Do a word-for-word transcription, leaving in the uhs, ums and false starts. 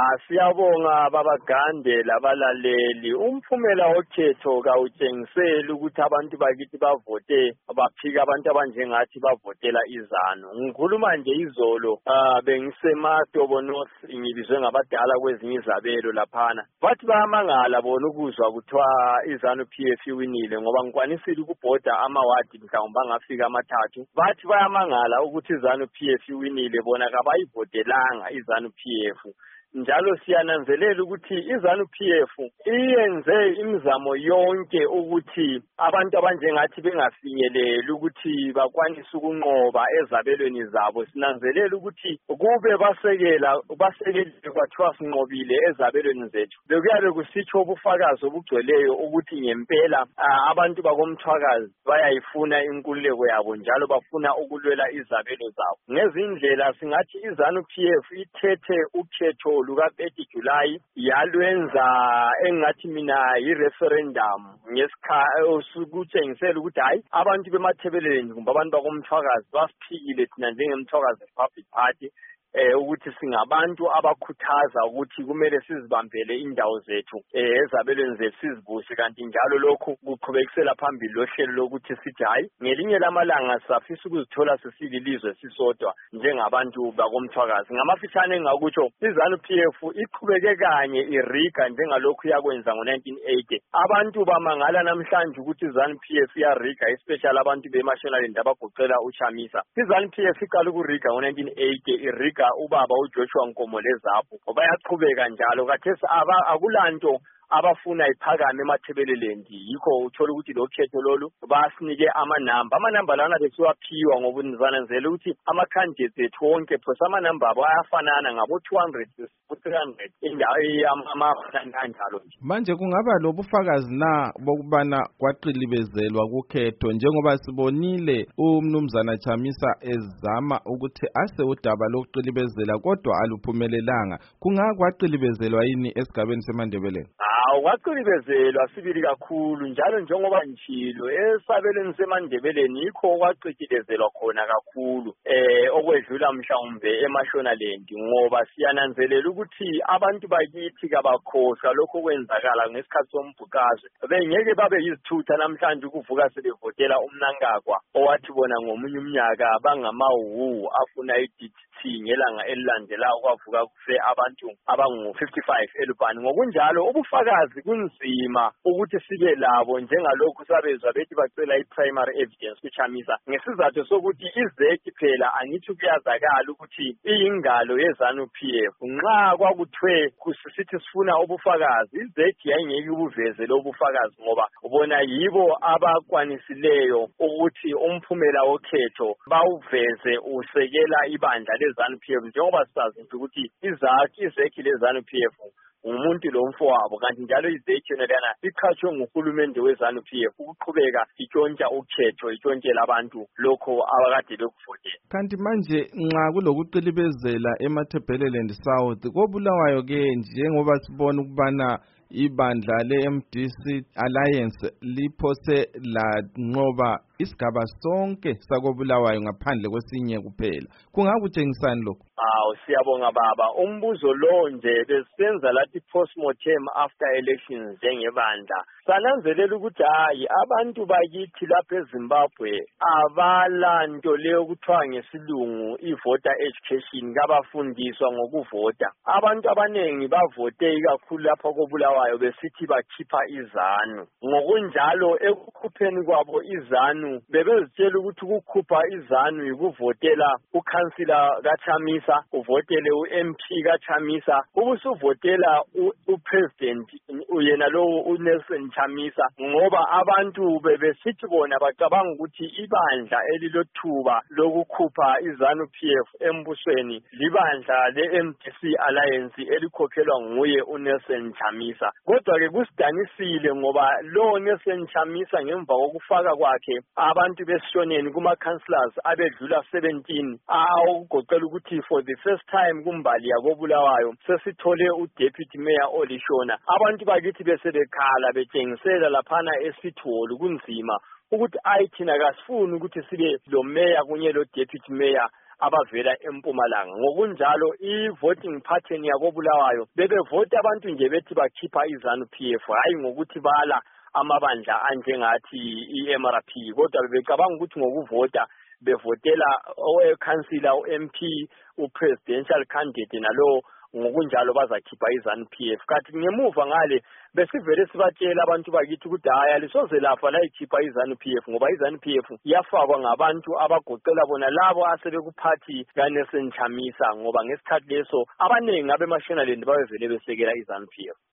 siyabonga babagande labalaleli. Umphumela wokhetho kawutshengiseli ukuthi abantu bakithi bavote baphika abantu abanjengathi bavotela izanu. Ngikhuluma nje izolo uh, bengiseMatobo North ngibizwe ngabadala kwezinye izabelo laphana. Bathi bayamangala bona ukuzwa kuthiwa izanu P F iwinile ngoba ngikwanisile ukubhoda amawadi mhlawumbe angafika amathathu. Bathi bayamangala ukuthi izanu P F iwinile bona kabayivotelanga izanu P F. Njalo siyananzelela ukuthi izanu P F iyenze imizamo yonke ukuthi abantu abanjengathi bengafinyeleli ukuthi bakwanise ukunqoba ezabelweni zabo. Sinanzelela ukuthi kube basekela basekele kwathiwa sinqobile ezabelweni zethu. Bekuyabe kusitsho ubufakazi obugcweleyo ukuthi ngempela abantu bakomthwakazi bayayifuna inkululeko yabo njalo bafuna ukulwela izabelo zabo. Ngezindlela singathi izanu P F ithethe ukhetho luka-thirty July yalwenza engathi mina yi-referendum ngesikhathi ukutshengisela ukuthi hayi abantu bemathebeleni kumbe abantu bakomthwakazi basiphikile thina njengemthwakazi Republic Party eh ukuthi singabantu abakhuthaza ukuthi kumele sizibambele indawo zethu eh ezabelweni zethu sizibuse kanti njalo lokho kuqhubekisela phambili lohlelo lokuthi sithi hayi ngelinye lamalanga safisa ukuzithola sesililizwe sisodwa njengabantu bakomthwakazi. Ngamafitshane engakutsho izanu P F iqhubeke kanye iriga njengalokhu yakwenza ngo nineteen eighty. Abantu bamangala namhlanje ukuthi izanu P F iyariga especially abantu beMashonaland abagoqela uChamisa. Izanu P F iqala ukuriga ngo nineteen eighty iriga ubaba uJoshua Nkomole zapho bayaqhubeka njalo kathesi akulanto abafuna iphakame emathebelelendi. Yikho uthola ukuthi lo khetho lolu basinike amanamba amanamba lana besiwaphiwa ngobunzananzela ukuthi ama-candidates ethu wonke phose amanamba abo ayafanana ngabo two hundred three hundred indawo amanjalo nje. Manje kungaba lobufakazi na bokubana kwaqilibezelwa kukhetho njengoba sibonile umnumzana Chamisa ezama ukuthi ase udaba lokuqilibezela kodwa aluphumelelanga. Kungakwaqilibezelwa yini esigabeni seMandebeleni? Awaqilibezelwa sibili kakhulu njalo njengoba njilo esabelweni seMandebeleni yikho kwaqilibezelwa khona kakhulu eh okwedlula mhlawumbe eMashonaland ngoba siyananzelela ukuthi abantu bakithi kabakhohlwa lokho kwenzakala ngesikhathi sombhuqazwe bengeke babe yizithutha namhlanje ukuvuka sebevotela umnankagwa owathi bona ngomunye umnyaka bangamawu afuna i-D T ngelanga elilandelayo kwavuka kufe abantu abangu fifty-five elubani. Ngokunjalo ubufakazi kunzima ukuthi sibe labo njengalokhu sabezwa bethi bacela i-primary evidence kuChamisa ngesizathu sokuthi izeki phela angithi kuyazakala ukuthi iyingalo yezanu P F. Nxa kwakuthwe kusisithi sifuna ubufakazi izeki yayingeke ubuveze lo bufakazi ngoba ubona yibo abakwanisileyo ukuthi umphumela wokhetho bawuveze usekela ibandla lezanu P F njengoba sisazi ukuthi izakhi izeki lezanu P F umuntu lo mfowabo kanti njalo izeki yona lana iqhathwe nguhulumende wezanu P F ukuqhubeka itshontsha ukhetho itshontshela abantu lokho abakade bekuvotela. Kanti manje nxa kulokuqilibezela eMathebeleland South kobulawayo ke njengoba sibona ukubana ibandla le-M D C Alliance liphose lanqoba isigaba sonke sakobulawayo ngaphandle kwesinye kuphela. Kungakutshengisani lokho? Awu siyabonga baba. Umbuzo lo nje besenza lathi postmortem after elections njengebandla. Sananzelela ukuthi hayi abantu bakithi lapha eZimbabwe abala nto leyo kuthiwa ngesilungu i-voter education kabafundiswa ngokuvota. Abantu abanengi bavote ikakhulu lapha kobulawayo besithi bakhipha izanu. Ngokunjalo ekukhupheni kwabo izanu bebezitshela ukuthi ukukhupha izanu yikuvotela ukhansila kaChamisa uvotele u-M P kaChamisa ubusuvotela upresident uyena lo uNelson Chamisa ngoba abantu bebesithi bona bacabanga ukuthi ibandla elilothuba lokukhupha izanu P F embusweni libandla le-M D C Alliance elikhokhelwa nguye uNelson Chamisa. Kodwa ke kusidanisile ngoba lo Nelson Chamisa ngemva kokufaka kwakhe abantu besishoneni kuma-councillors abedlula seventeen awugoqela ukuthi for the first time kumbali yakobulawayo sesithole uDeputy Mayor olishona. Abantu bakithi besebekhala betshengisela laphana esithole kunzima ukuthi ayi thina kasifuni ukuthi sibe lo mayor kunye lo deputy mayor abavela eMpumalanga. Ngokunjalo i-voting pattern yakoBulawayo bebevota abantu nje bethi bakhipha iZANU P F, hayi ngokuthi bala amabandla anjengathi i-M R P, kodwa bebecabanga ukuthi ngokuvota bevotela oweCouncillor, u-M P, u-presidential candidate nalo ngokunjalo bazakhipha iZANU P F. Kanti ngemuva ngale besivele sibatshela abantu bakithi ukuthi hayi alisoze lafa la ikhipha iZANU P F ngoba iZANU P F yafakwa ngabantu abagoqela bona labo asebekuphathi kaNelson Chamisa, ngoba ngesikhathi leso abaningi abemaShonaland babevele besekela iZANU P F.